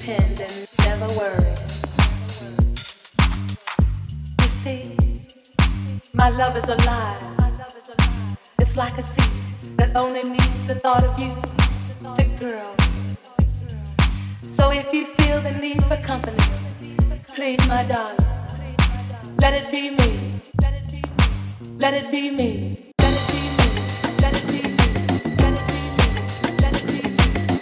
pretend and never worry. You see, my love is alive. It's like a seed that only needs the thought of you to grow. So if you feel the need for company, please, my darling, let it be me. Let it be me. Let it be me. Let it be me. Let it be me. Let it be me.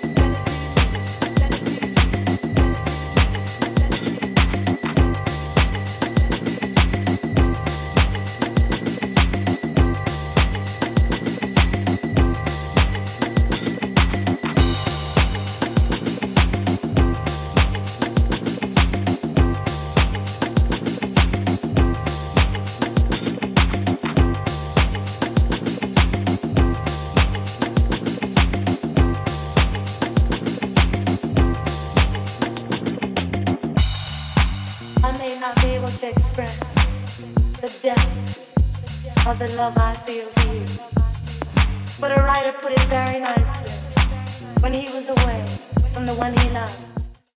Not be able to express the depth of the love I feel for you. But a writer put it very nicely when he was away from the one he loved.